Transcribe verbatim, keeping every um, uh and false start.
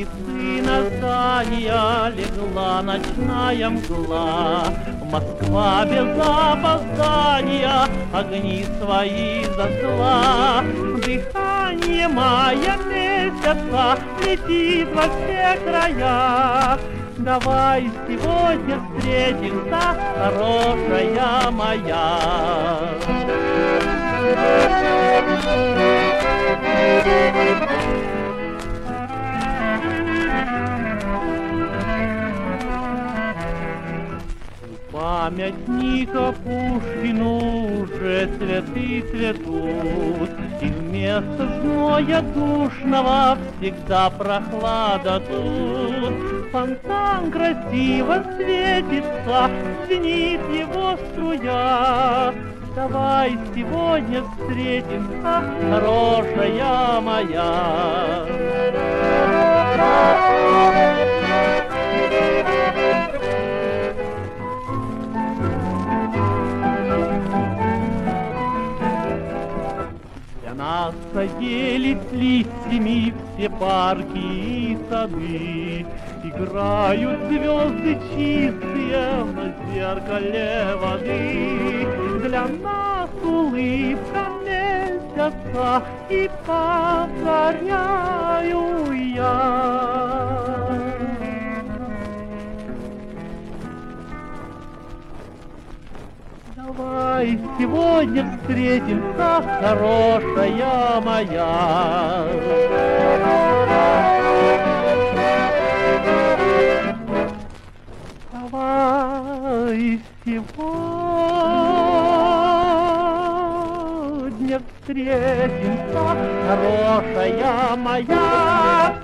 зорницы на здания легла ночная мгла. Москва без опоздания огни свои зажгла. Дыхание мая месяца летит во все края. Давай сегодня встретимся, хорошая моя. Памятника Пушкину уже цветы цветут, и вместо зноя душного всегда прохлада тут. Фонтан красиво светится, звенит его струя. Давай сегодня встретимся, хорошая моя. Для нас садились листьями все парки и сады. Играют звезды чистые на зеркале воды. Для нас улыбка месяца и повторяю я. Давай сегодня встретимся, хорошая моя. Давай сегодня встретимся, хорошая моя.